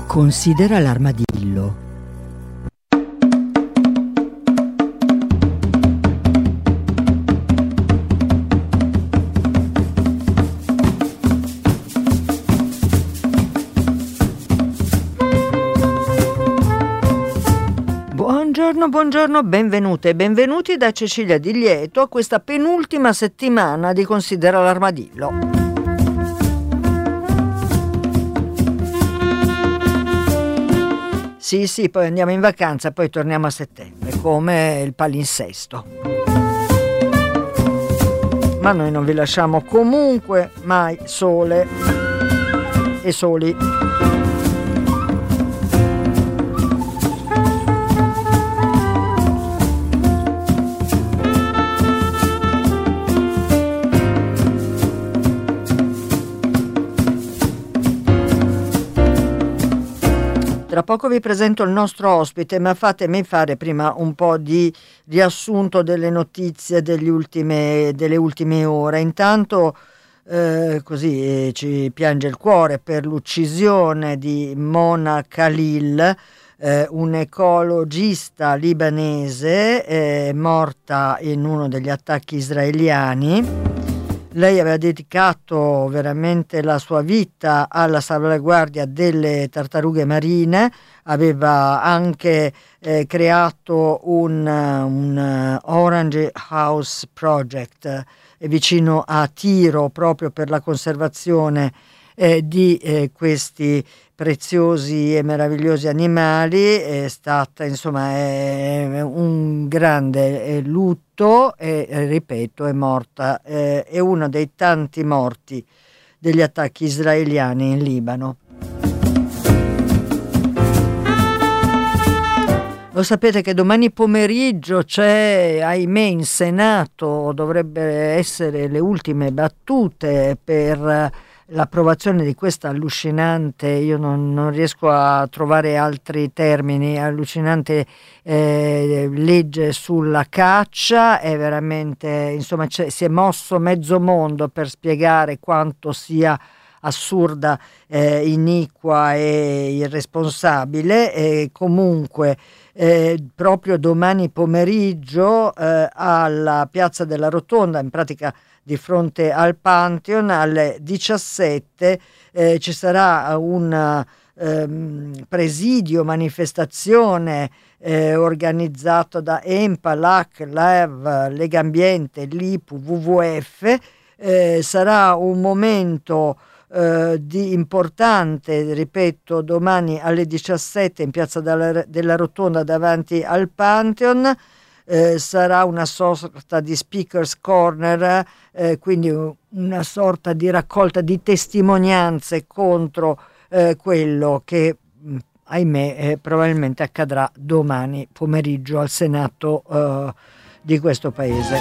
Considera l'armadillo. Buongiorno, benvenute e benvenuti da Cecilia Di Lieto a questa penultima settimana di Considera l'armadillo. Sì, poi andiamo in vacanza, poi torniamo a settembre, come il palinsesto. Ma noi non vi lasciamo comunque mai sole e soli. Tra poco vi presento il nostro ospite, ma fatemi fare prima un po' di riassunto delle notizie delle ultime ore. Intanto così ci piange il cuore per l'uccisione di Mona Khalil, un ecologista libanese morta in uno degli attacchi israeliani. Lei aveva dedicato veramente la sua vita alla salvaguardia delle tartarughe marine, aveva anche creato un Orange House Project vicino a Tiro proprio per la conservazione di questi preziosi e meravigliosi animali. È stata è un grande lutto e ripeto è morta, è uno dei tanti morti degli attacchi israeliani in Libano. Lo sapete che domani pomeriggio c'è, ahimè, in Senato, dovrebbe essere le ultime battute per l'approvazione di questa allucinante, io non riesco a trovare altri termini, allucinante legge sulla caccia. È veramente, si è mosso mezzo mondo per spiegare quanto sia assurda, iniqua e irresponsabile. E comunque proprio domani pomeriggio alla Piazza della Rotonda, in pratica di fronte al Pantheon, alle 17 ci sarà un presidio, manifestazione organizzato da ENPA, LAC, LEV, Legambiente, l'IPU, WWF. Sarà un momento importante, ripeto, domani alle 17 in Piazza della Rotonda davanti al Pantheon. Sarà una sorta di speakers corner, quindi una sorta di raccolta di testimonianze contro quello che ahimè probabilmente accadrà domani pomeriggio al Senato di questo paese.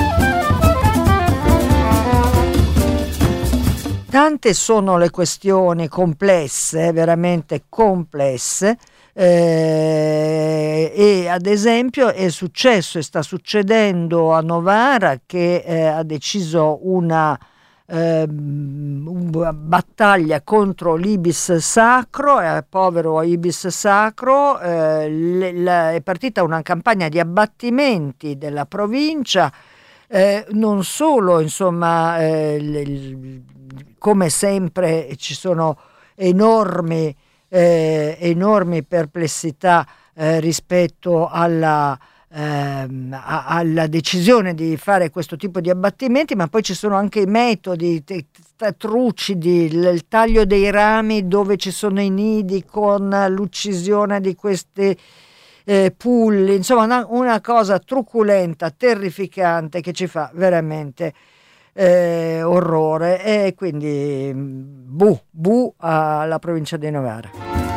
Tante sono le questioni complesse, veramente complesse, e ad esempio è successo e sta succedendo a Novara che ha deciso una battaglia contro l'ibis sacro, povero ibis sacro. È partita una campagna di abbattimenti della provincia, non solo, come sempre ci sono enormi perplessità rispetto alla decisione di fare questo tipo di abbattimenti, ma poi ci sono anche i metodi trucidi, il taglio dei rami dove ci sono i nidi con l'uccisione di questi pulli, una cosa truculenta, terrificante, che ci fa veramente orrore. E quindi bu alla provincia di Novara.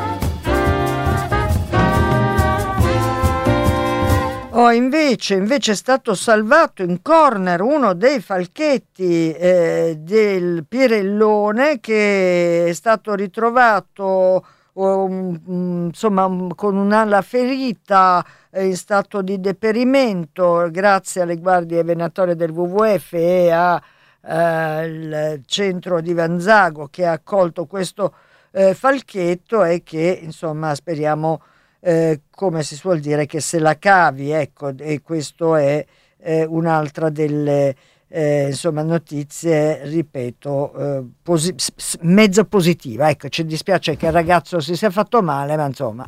Invece è stato salvato in corner uno dei falchetti del Pirellone, che è stato ritrovato con un'ala ferita in stato di deperimento grazie alle guardie venatorie del WWF e al centro di Vanzago che ha accolto questo Falchetto è che insomma speriamo, come si suol dire, che se la cavi, ecco, e questo è un'altra delle insomma notizie, ripeto, mezzo positiva. Ecco, ci dispiace che il ragazzo si sia fatto male, ma insomma,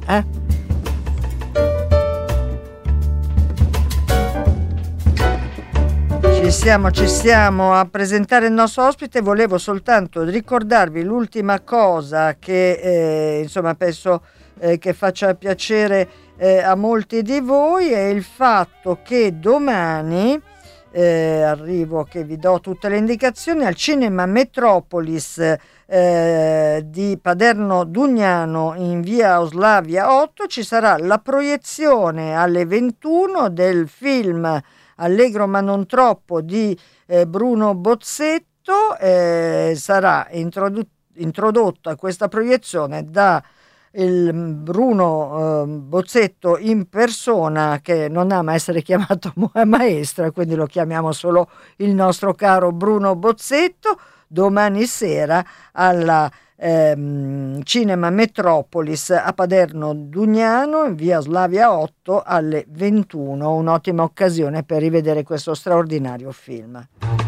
Ci siamo a presentare il nostro ospite. Volevo soltanto ricordarvi l'ultima cosa che insomma penso che faccia piacere a molti di voi, è il fatto che domani arrivo che vi do tutte le indicazioni al Cinema Metropolis di Paderno Dugnano in via Oslavia 8 ci sarà la proiezione alle 21 del film Allegro ma non troppo di Bruno Bozzetto. Sarà introdotta questa proiezione da il Bruno Bozzetto in persona, che non ama essere chiamato maestro, quindi lo chiamiamo solo il nostro caro Bruno Bozzetto, domani sera alla Cinema Metropolis a Paderno Dugnano in via Slavia 8 alle 21, un'ottima occasione per rivedere questo straordinario film.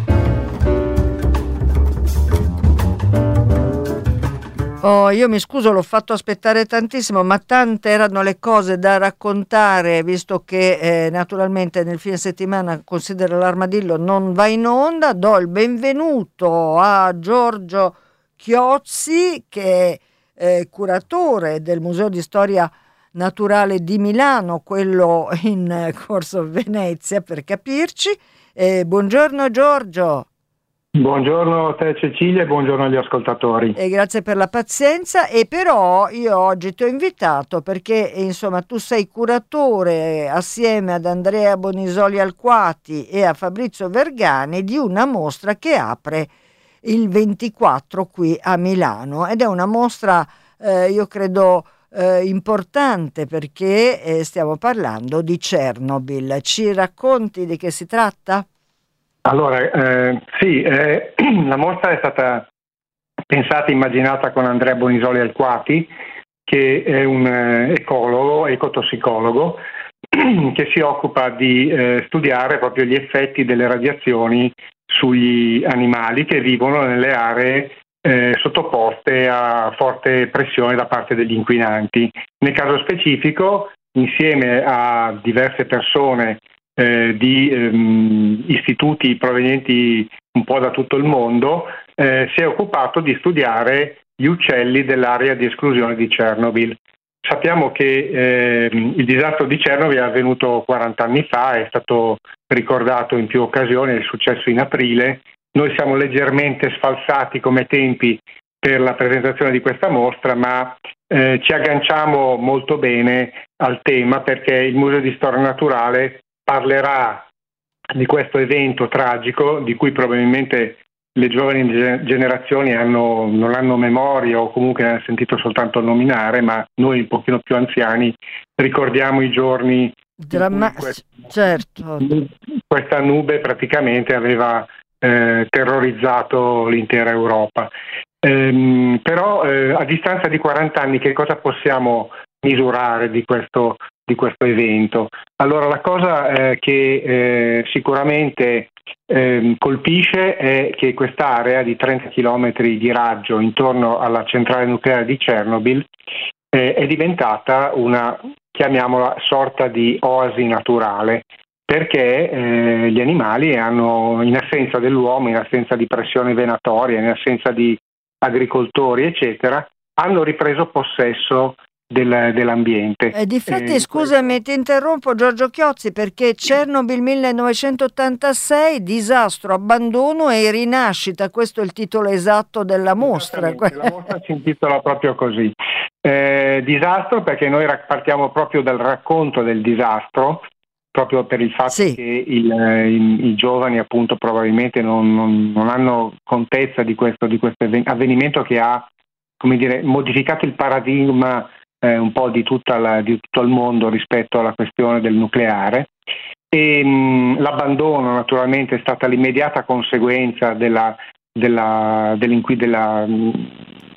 Oh, io mi scuso, l'ho fatto aspettare tantissimo, ma tante erano le cose da raccontare, visto che naturalmente nel fine settimana Considera l'Armadillo non va in onda. Do il benvenuto a Giorgio Chiozzi, che è curatore del Museo di Storia Naturale di Milano, quello in Corso Venezia per capirci. Buongiorno Giorgio. Buongiorno a te Cecilia e buongiorno agli ascoltatori. E grazie per la pazienza. E però io oggi ti ho invitato perché insomma tu sei curatore assieme ad Andrea Bonisoli Alquati e a Fabrizio Vergani di una mostra che apre il 24 qui a Milano, ed è una mostra io credo importante, perché stiamo parlando di Chernobyl. Ci racconti di che si tratta? Allora, sì, la mostra è stata pensata e immaginata con Andrea Bonisoli Alquati, che è un ecologo, ecotossicologo, che si occupa di studiare proprio gli effetti delle radiazioni sugli animali che vivono nelle aree sottoposte a forte pressione da parte degli inquinanti. Nel caso specifico, insieme a diverse persone di istituti provenienti un po' da tutto il mondo, si è occupato di studiare gli uccelli dell'area di esclusione di Chernobyl. Sappiamo che il disastro di Chernobyl è avvenuto 40 anni fa, è stato ricordato in più occasioni, è successo in aprile. Noi siamo leggermente sfalsati come tempi per la presentazione di questa mostra, ma ci agganciamo molto bene al tema, perché il Museo di Storia Naturale parlerà di questo evento tragico di cui probabilmente le giovani generazioni non hanno memoria, o comunque hanno sentito soltanto nominare, ma noi un pochino più anziani ricordiamo i giorni certo. Questa nube praticamente aveva terrorizzato l'intera Europa. Però a distanza di 40 anni che cosa possiamo misurare di questo evento? Allora, la cosa che sicuramente colpisce è che quest'area di 30 km di raggio intorno alla centrale nucleare di Chernobyl è diventata una, chiamiamola, sorta di oasi naturale, perché gli animali hanno, in assenza dell'uomo, in assenza di pressione venatoria, in assenza di agricoltori, eccetera, hanno ripreso possesso dell'ambiente. Difatti, scusami, ti interrompo Giorgio Chiozzi, perché Chernobyl 1986, disastro, abbandono e rinascita, questo è il titolo esatto della mostra. La mostra si intitola proprio così. Disastro, perché noi partiamo proprio dal racconto del disastro, proprio per il fatto che i giovani appunto probabilmente non hanno contezza di questo avvenimento che ha, come dire, modificato il paradigma un po' di tutto il mondo rispetto alla questione del nucleare. E l'abbandono naturalmente è stata l'immediata conseguenza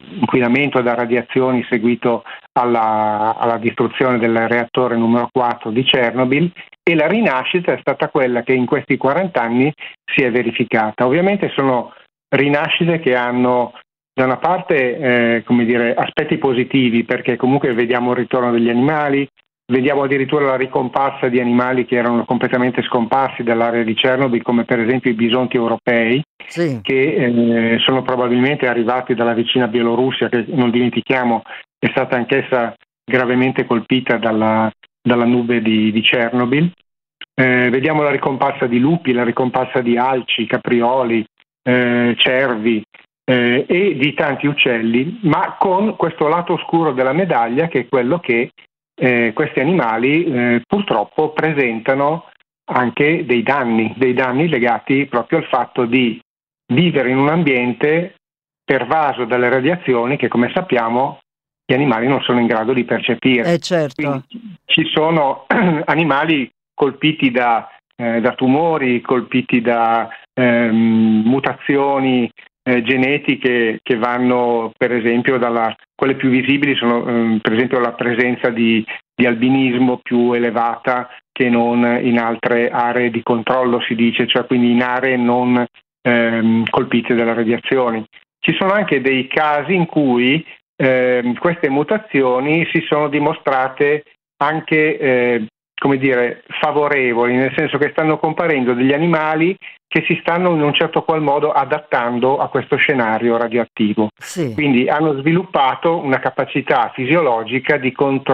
inquinamento da radiazioni seguito alla distruzione del reattore numero 4 di Chernobyl, e la rinascita è stata quella che in questi 40 anni si è verificata. Ovviamente sono rinascite che hanno da una parte aspetti positivi, perché comunque vediamo il ritorno degli animali, vediamo addirittura la ricomparsa di animali che erano completamente scomparsi dall'area di Chernobyl, come per esempio i bisonti europei, Sì. che sono probabilmente arrivati dalla vicina Bielorussia, che non dimentichiamo è stata anch'essa gravemente colpita dalla nube di Chernobyl. Vediamo la ricomparsa di lupi, la ricomparsa di alci, caprioli, cervi e di tanti uccelli, ma con questo lato oscuro della medaglia, che è quello che questi animali purtroppo presentano anche dei danni legati proprio al fatto di vivere in un ambiente pervaso dalle radiazioni che, come sappiamo, gli animali non sono in grado di percepire. Certo. Quindi ci sono animali colpiti da tumori, colpiti da mutazioni genetiche che vanno, per esempio, quelle più visibili sono per esempio la presenza di albinismo più elevata che non in altre aree di controllo, si dice, cioè quindi in aree non colpite dalle radiazioni. Ci sono anche dei casi in cui queste mutazioni si sono dimostrate anche favorevoli, nel senso che stanno comparendo degli animali che si stanno in un certo qual modo adattando a questo scenario radioattivo. Sì. Quindi hanno sviluppato una capacità fisiologica di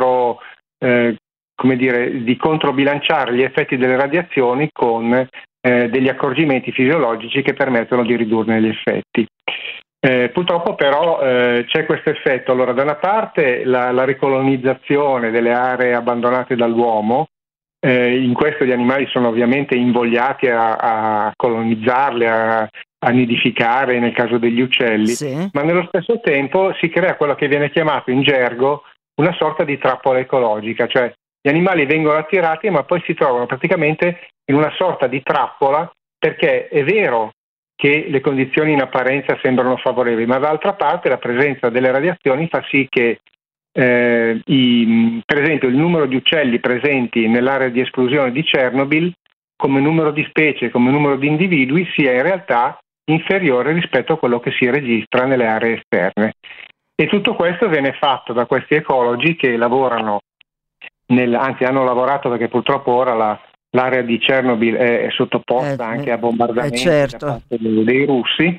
controbilanciare gli effetti delle radiazioni con degli accorgimenti fisiologici che permettono di ridurne gli effetti. Purtroppo però c'è questo effetto. Allora, da una parte la ricolonizzazione delle aree abbandonate dall'uomo, in questo gli animali sono ovviamente invogliati a colonizzarle, a nidificare nel caso degli uccelli, sì, ma nello stesso tempo si crea quello che viene chiamato in gergo una sorta di trappola ecologica, cioè gli animali vengono attirati ma poi si trovano praticamente in una sorta di trappola, perché è vero che le condizioni in apparenza sembrano favorevoli, ma d'altra parte la presenza delle radiazioni fa sì che per esempio il numero di uccelli presenti nell'area di esplosione di Chernobyl, come numero di specie, come numero di individui, sia in realtà inferiore rispetto a quello che si registra nelle aree esterne. E tutto questo viene fatto da questi ecologi che lavorano, anzi hanno lavorato, perché purtroppo ora l'area di Chernobyl è sottoposta anche a bombardamenti certo. da parte dei russi.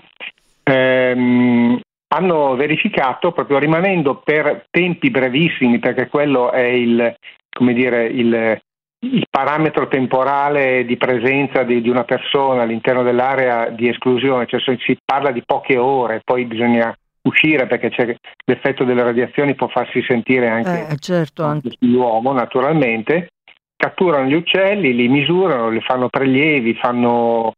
Hanno verificato, proprio rimanendo per tempi brevissimi, perché quello è il parametro temporale di presenza di una persona all'interno dell'area di esclusione, cioè si parla di poche ore, poi bisogna uscire perché l'effetto delle radiazioni può farsi sentire anche sull'uomo, naturalmente. Catturano gli uccelli, li misurano, li fanno prelievi, fanno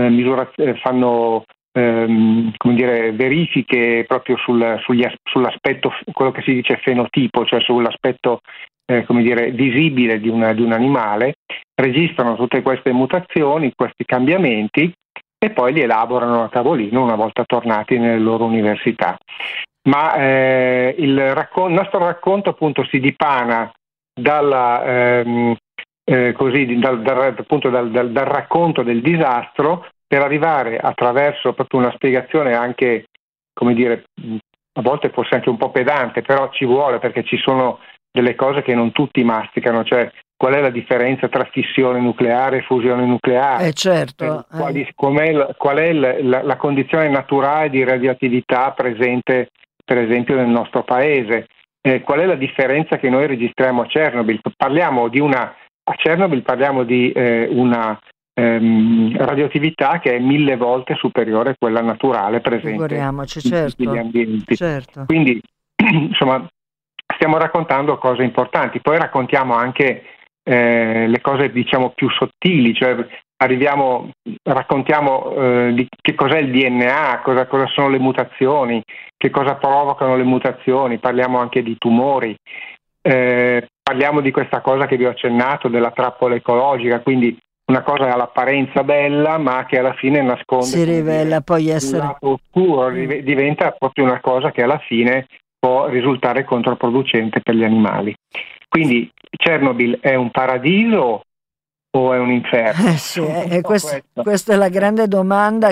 verifiche proprio sull'aspetto, quello che si dice fenotipo, cioè sull'aspetto visibile di un animale, registrano tutte queste mutazioni, questi cambiamenti e poi li elaborano a tavolino una volta tornati nelle loro università. Ma il nostro racconto appunto si dipana dal racconto del disastro, per arrivare attraverso proprio una spiegazione anche, a volte forse anche un po' pedante, però ci vuole, perché ci sono delle cose che non tutti masticano, cioè qual è la differenza tra fissione nucleare e fusione nucleare, certo. Qual è la condizione naturale di radioattività presente per esempio nel nostro paese, qual è la differenza che noi registriamo a Chernobyl. A Chernobyl parliamo di una radioattività che è 1000 volte superiore a quella naturale presente in tutti gli ambienti. Certo. Quindi insomma stiamo raccontando cose importanti, poi raccontiamo anche le cose diciamo più sottili, cioè raccontiamo di che cos'è il DNA, cosa sono le mutazioni, che cosa provocano le mutazioni, parliamo anche di tumori. Parliamo di questa cosa che vi ho accennato, della trappola ecologica, quindi una cosa all'apparenza bella, ma che alla fine nasconde, si rivela poi essere un lato oscuro, diventa proprio una cosa che alla fine può risultare controproducente per gli animali. Quindi Chernobyl è un paradiso o è un inferno? sì, questa è la grande domanda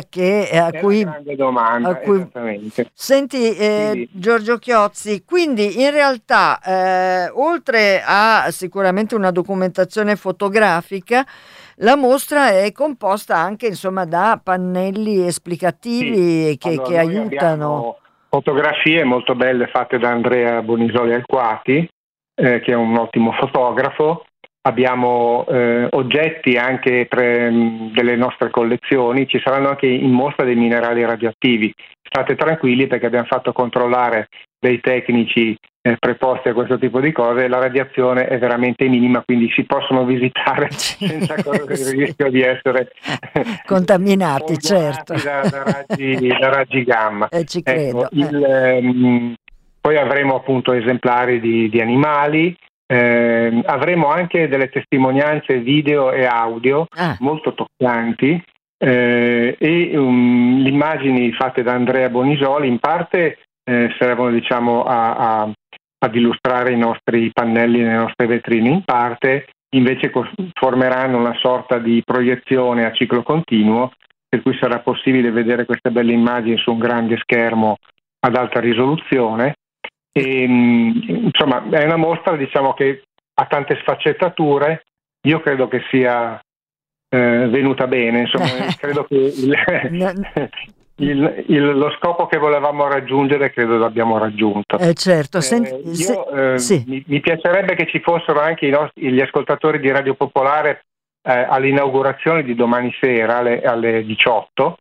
esattamente. Senti, Quindi, Giorgio Chiozzi, quindi in realtà oltre a sicuramente una documentazione fotografica, la mostra è composta anche insomma da pannelli esplicativi che noi aiutano. abbiamo fotografie molto belle fatte da Andrea Bonisoli Alquati, che è un ottimo fotografo. Abbiamo oggetti anche delle nostre collezioni, ci saranno anche in mostra dei minerali radioattivi. State tranquilli perché abbiamo fatto controllare dei tecnici preposti a questo tipo di cose, la radiazione è veramente minima, quindi si possono visitare senza correre il rischio di essere contaminati, certo, da raggi gamma. Ci credo. Poi avremo appunto esemplari di animali. Avremo anche delle testimonianze video e audio molto toccanti e le immagini fatte da Andrea Bonisoli in parte servono diciamo ad illustrare i nostri pannelli nelle nostre vetrine, in parte invece formeranno una sorta di proiezione a ciclo continuo per cui sarà possibile vedere queste belle immagini su un grande schermo ad alta risoluzione. E, insomma è una mostra diciamo che ha tante sfaccettature, io credo che sia venuta bene, insomma credo che lo scopo che volevamo raggiungere credo l'abbiamo raggiunto. Certo. Mi piacerebbe che ci fossero anche gli ascoltatori di Radio Popolare all'inaugurazione di domani sera alle 18.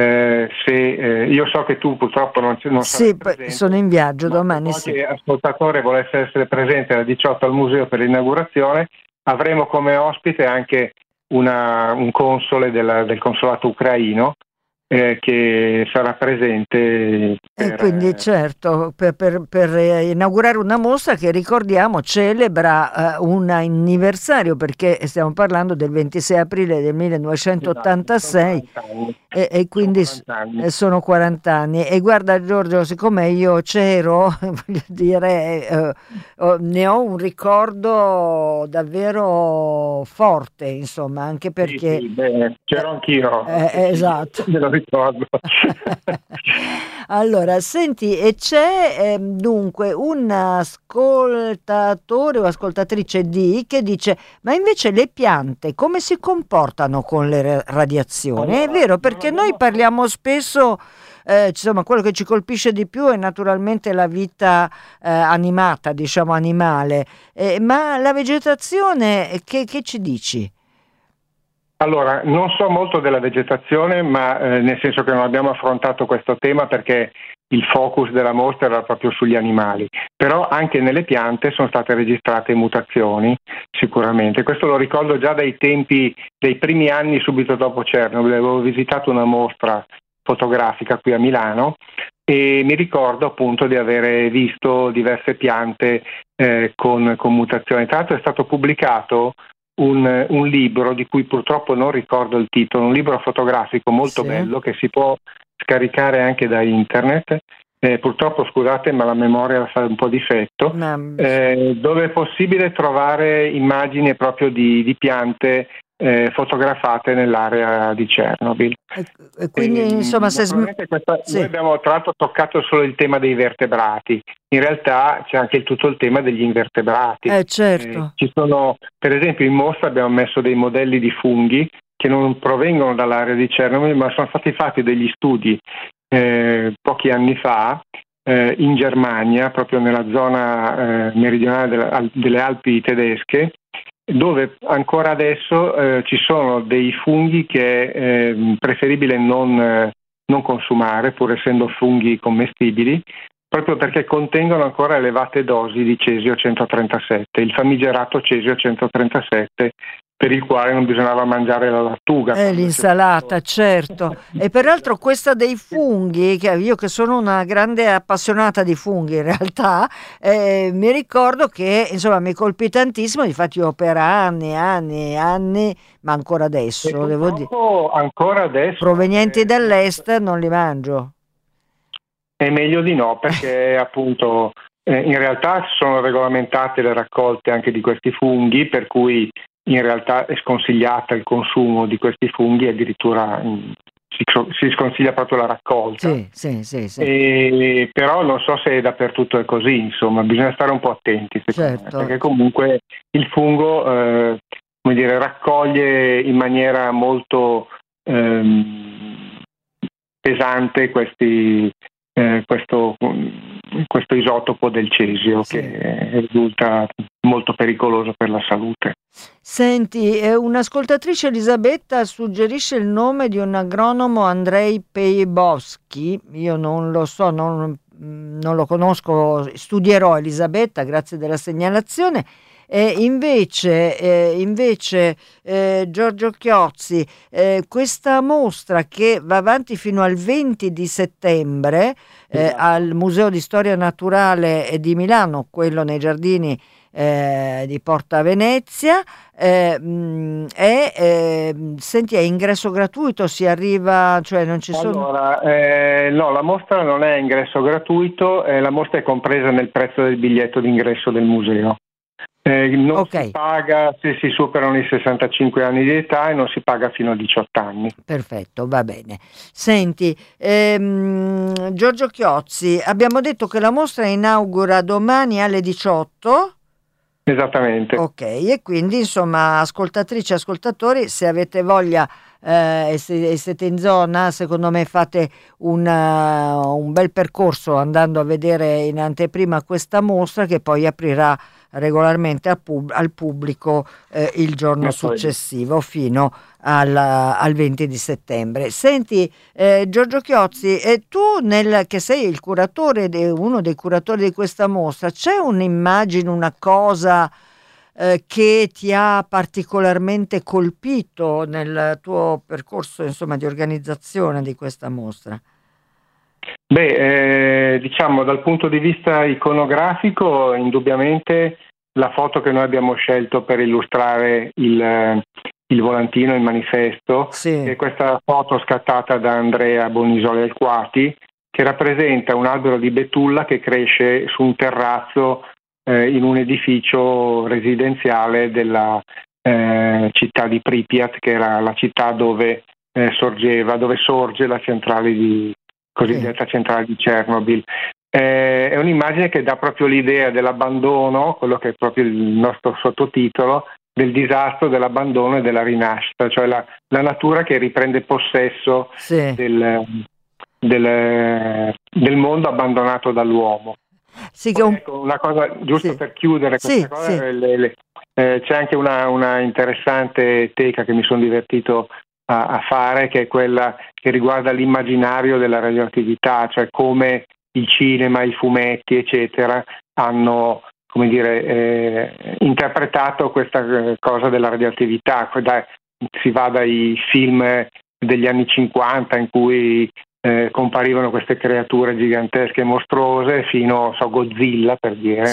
Io so che tu purtroppo non sarai presente, sono in viaggio domani. Se qualche ascoltatore volesse essere presente alle 18 al museo per l'inaugurazione, avremo come ospite anche un console del consolato ucraino che sarà presente quindi certo per inaugurare una mostra che, ricordiamo, celebra un anniversario, perché stiamo parlando del 26 aprile del 1986, e quindi sono 40 anni. E guarda Giorgio, siccome io c'ero, voglio dire, ne ho un ricordo davvero forte, insomma, anche perché c'ero anch'io, esatto. Me lo ricordo. Allora, senti, e c'è dunque un ascoltatore o ascoltatrice che dice: ma invece le piante come si comportano con le radiazioni? Allora, è vero, perché noi parliamo spesso, insomma, quello che ci colpisce di più è naturalmente la vita animata, diciamo animale, ma la vegetazione, che ci dici? Allora, non so molto della vegetazione, ma nel senso che non abbiamo affrontato questo tema perché il focus della mostra era proprio sugli animali, però anche nelle piante sono state registrate mutazioni, sicuramente. Questo lo ricordo già dai tempi dei primi anni subito dopo Chernobyl. Avevo visitato una mostra fotografica qui a Milano e mi ricordo appunto di avere visto diverse piante con mutazioni. Tra l'altro è stato pubblicato un libro di cui purtroppo non ricordo il titolo, un libro fotografico molto bello che si può scaricare anche da internet. Purtroppo, scusate, ma la memoria fa un po' difetto, dove è possibile trovare immagini proprio di piante fotografate nell'area di Chernobyl. Quindi insomma noi abbiamo tra l'altro toccato solo il tema dei vertebrati, in realtà c'è anche tutto il tema degli invertebrati. Certo. Ci sono, per esempio, in mostra abbiamo messo dei modelli di funghi che non provengono dall'area di Chernobyl, ma sono stati fatti degli studi pochi anni fa in Germania, proprio nella zona meridionale delle Alpi tedesche, dove ancora adesso ci sono dei funghi che è preferibile non consumare, pur essendo funghi commestibili, proprio perché contengono ancora elevate dosi di cesio 137, il famigerato cesio 137, per il quale non bisognava mangiare la lattuga. L'insalata, certo. E peraltro questa dei funghi, che io che sono una grande appassionata di funghi in realtà, mi ricordo che insomma mi colpì tantissimo, infatti io per anni, anni, anni, ma ancora adesso, devo dire, ancora adesso, provenienti dall'est non li mangio. è meglio di no, perché appunto in realtà sono regolamentate le raccolte anche di questi funghi, per cui in realtà è sconsigliata il consumo di questi funghi, addirittura si sconsiglia proprio la raccolta. Sì. Però non so se dappertutto è così, insomma, bisogna stare un po' attenti, secondo me, perché comunque il fungo come dire, raccoglie in maniera molto pesante questo isotopo del cesio, che risulta molto pericoloso per la salute. Senti, un'ascoltatrice, Elisabetta, suggerisce il nome di un agronomo, Andrei Pejbowski. Io non lo so, non lo conosco, studierò, Elisabetta, grazie della segnalazione. Invece Giorgio Chiozzi, questa mostra che va avanti fino al 20 di settembre al Museo di Storia Naturale di Milano, quello nei giardini di Porta Venezia, senti, è ingresso gratuito, si arriva, cioè non ci sono... Allora, no, la mostra non è ingresso gratuito, la mostra è compresa nel prezzo del biglietto d'ingresso del museo. Non si paga se si superano i 65 anni di età e non si paga fino a 18 anni. Perfetto, va bene. Senti, Giorgio Chiozzi, abbiamo detto che la mostra inaugura domani alle 18. Esattamente. Ok, e quindi insomma, ascoltatrici e ascoltatori, se avete voglia e siete in zona, secondo me fate un bel percorso andando a vedere in anteprima questa mostra, che poi aprirà regolarmente al pubblico il giorno successivo fino al 20 di settembre. Senti, Giorgio Chiozzi, tu che sei il curatore, uno dei curatori di questa mostra, c'è un'immagine, una cosa che ti ha particolarmente colpito nel tuo percorso, insomma, di organizzazione di questa mostra? Diciamo dal punto di vista iconografico, indubbiamente la foto che noi abbiamo scelto per illustrare il volantino, il manifesto, è questa foto scattata da Andrea Bonisoli Alquati, che rappresenta un albero di betulla che cresce su un terrazzo in un edificio residenziale della città di Pripyat, che era la città dove sorge la centrale cosiddetta centrale di Chernobyl. È un'immagine che dà proprio l'idea dell'abbandono, quello che è proprio il nostro sottotitolo, del disastro, dell'abbandono e della rinascita, cioè la natura che riprende possesso del mondo abbandonato dall'uomo. Ecco, una cosa, giusto per chiudere questa cosa, c'è anche una interessante teca che mi sono divertito a fare, che è quella che riguarda l'immaginario della radioattività, cioè come il cinema, i fumetti, eccetera, hanno, come dire, interpretato questa cosa della radioattività. Si va dai film degli anni 50 in cui comparivano queste creature gigantesche e mostruose, fino a Godzilla, per dire,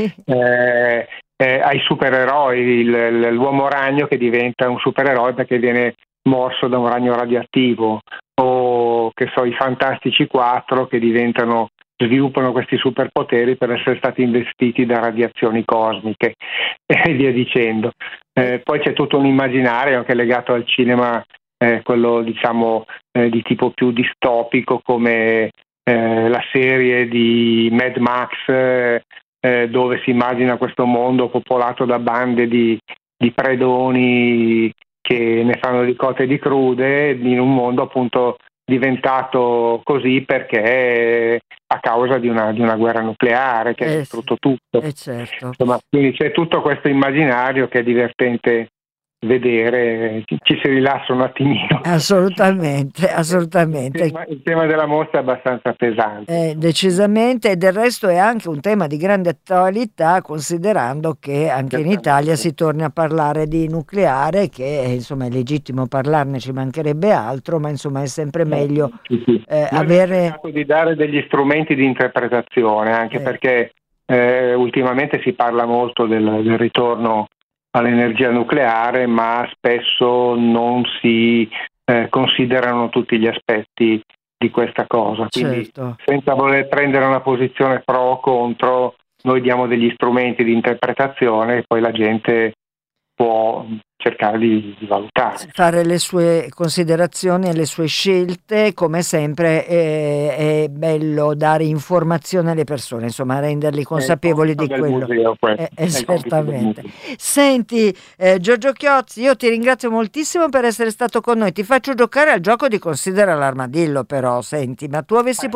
ai supereroi, l'uomo ragno che diventa un supereroe perché viene morso da un ragno radioattivo, o che so, i Fantastici 4 che sviluppano questi superpoteri per essere stati investiti da radiazioni cosmiche e via dicendo. Poi c'è tutto un immaginario anche legato al cinema, quello diciamo di tipo più distopico, come la serie di Mad Max, dove si immagina questo mondo popolato da bande di predoni che ne fanno di cotte e di crude, in un mondo appunto diventato così perché a causa di una guerra nucleare che ha distrutto tutto. Certo. Insomma, quindi c'è tutto questo immaginario che è divertente vedere, ci si rilassa un attimino. Assolutamente. Il tema della mostra è abbastanza pesante. Decisamente, e del resto è anche un tema di grande attualità, considerando che anche in Italia si torni a parlare di nucleare, che insomma è legittimo parlarne, ci mancherebbe altro, ma insomma è sempre meglio avere... Ho cercato di dare degli strumenti di interpretazione, anche perché ultimamente si parla molto del ritorno all'energia nucleare, ma spesso non si considerano tutti gli aspetti di questa cosa. Quindi, senza voler prendere una posizione pro o contro, noi diamo degli strumenti di interpretazione e poi la gente può cercare di valutare. Fare le sue considerazioni e le sue scelte, come sempre è bello dare informazione alle persone, insomma renderli consapevoli di quello. Esattamente. Senti, Giorgio Chiozzi, io ti ringrazio moltissimo per essere stato con noi, ti faccio giocare al gioco di Considera l'armadillo, però senti, ma tu avessi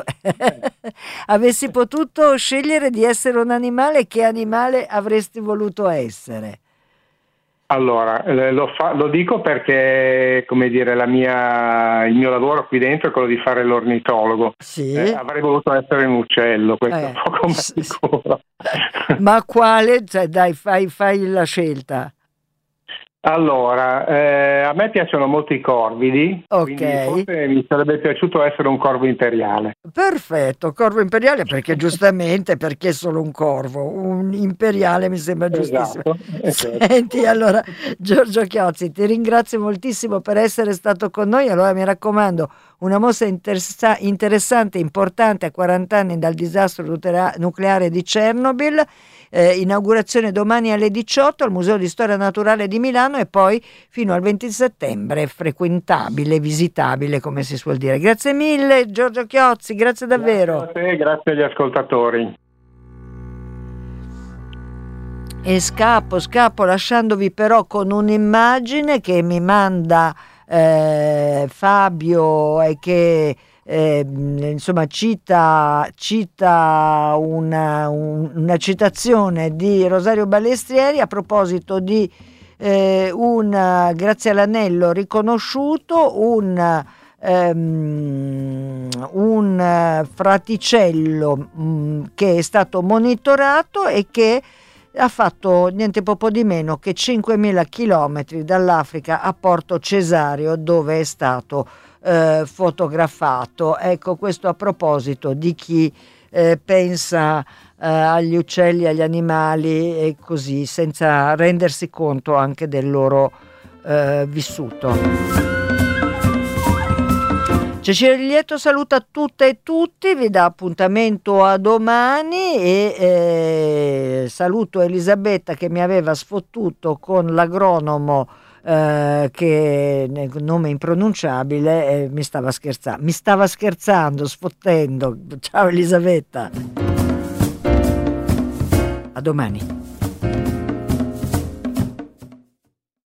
potuto scegliere di essere un animale, che animale avresti voluto essere? Allora, lo dico perché, come dire, il mio lavoro qui dentro è quello di fare l'ornitologo. Sì. Avrei voluto essere un uccello, questo è poco ma sicuro. Ma quale? Cioè, dai, fai la scelta. Allora, a me piacciono molto i corvidi, quindi forse mi sarebbe piaciuto essere un corvo imperiale. Perfetto, corvo imperiale, perché giustamente, perché solo un corvo? Un imperiale mi sembra giustissimo. Esatto. Senti, allora, Giorgio Chiozzi, ti ringrazio moltissimo per essere stato con noi. Allora mi raccomando, una mostra interessante, importante a 40 anni dal disastro nucleare di Chernobyl. Inaugurazione domani alle 18 al Museo di Storia Naturale di Milano e poi fino al 20 settembre frequentabile, visitabile, come si suol dire. Grazie mille Giorgio Chiozzi, grazie davvero. Grazie a te, grazie agli ascoltatori. E scappo lasciandovi però con un'immagine che mi manda Fabio e che insomma cita una citazione di Rosario Ballestrieri a proposito di un grazie all'anello riconosciuto, un fraticello che è stato monitorato e che ha fatto niente poco di meno che 5.000 chilometri dall'Africa a Porto Cesario, dove è stato fotografato. Ecco, questo a proposito di chi pensa agli uccelli, agli animali e così, senza rendersi conto anche del loro vissuto. Cecilia Lieto saluta tutte e tutti, vi dà appuntamento a domani e saluto Elisabetta che mi aveva sfottuto con l'agronomo che nome impronunciabile, mi stava scherzando, sfottendo. Ciao Elisabetta, a domani.